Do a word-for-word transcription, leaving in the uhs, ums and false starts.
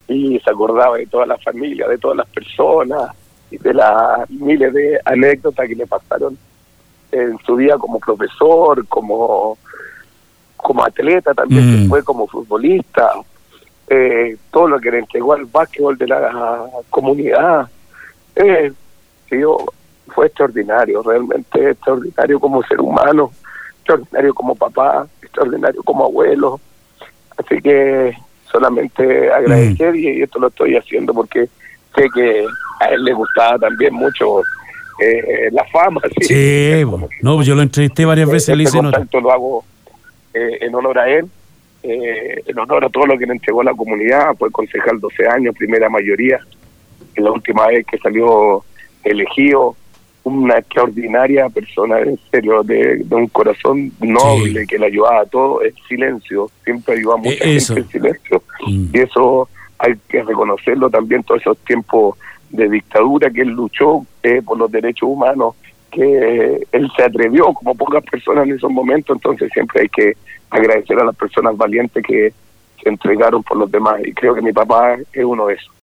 y se acordaba de toda la familia, de todas las personas y de las miles de anécdotas que le pasaron en su vida como profesor, como como atleta también, mm. que fue como futbolista, eh, todo lo que le entregó al básquetbol de la comunidad, eh, tío, fue extraordinario, realmente extraordinario como ser humano, extraordinario como papá, extraordinario como abuelo, así que solamente agradecer, mm. y esto lo estoy haciendo porque sé que a él le gustaba también mucho eh, la fama. Sí, sí bueno. No, yo lo entrevisté varias eh, veces. Este contacto lo hago eh, en honor a él, eh, en honor a todo lo que le entregó a la comunidad. Fue concejal doce años, primera mayoría, en la última vez que salió elegido, una extraordinaria persona, en serio, de, de un corazón noble, sí. que le ayudaba a todo, el silencio, siempre ayudaba a mucha eh, gente el silencio, mm. y eso hay que reconocerlo también, todos esos tiempos de dictadura que él luchó eh, por los derechos humanos, que eh, él se atrevió como pocas personas en esos momentos, entonces siempre hay que agradecer a las personas valientes que se entregaron por los demás, y creo que mi papá es uno de esos.